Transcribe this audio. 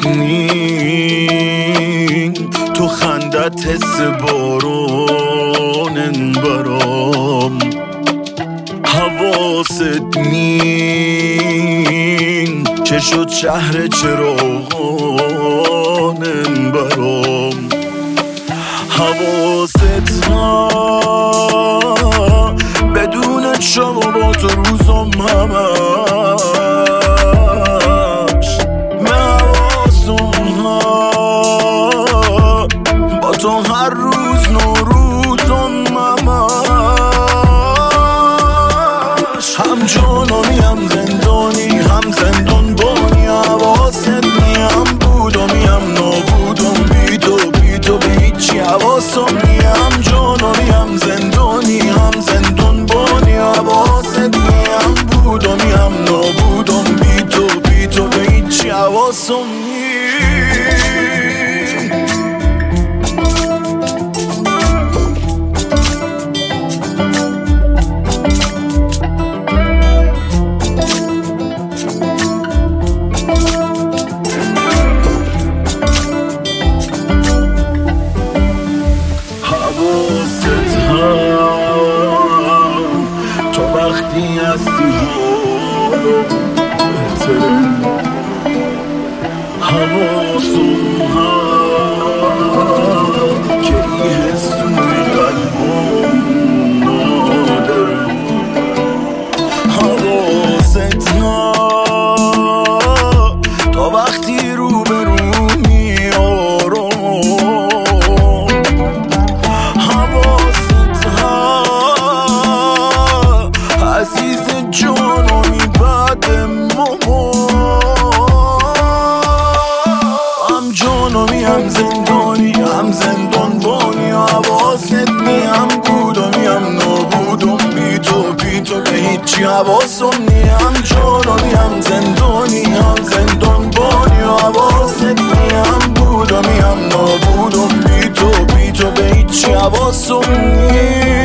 نی تو خندت حس بارونن برام حواست نی چه شد شهر چراغانن برام حواست ها بدون شب و با تو روزم همش حواسم ها با تو هر روز نوروزم همش هم جانمی هم زندانی هم زندان بانی حواست نی هم بودمی هم نابودم بی تو به هیچی حواسم نی هم جانمی هم زندانی هم زندان بانی حواست نی هم بودمی هم نابودم بی تو به هیچی حواسم نی تو وقتی هستی حالم بهتره حواسم هم که این حس توی قلبم نادره حواست ها تو وقتی رو به رو عزیز جانمی بعد هم جانمی هم زندانی هم زندان بانی حواست نی هم بودمی هم نابودم بی تو به هیچی حواسم نی هم جانمی هم زندانی هم زندان بانی حواست نی هم بودمی هم نابودم بی تو به هیچی حواسم نی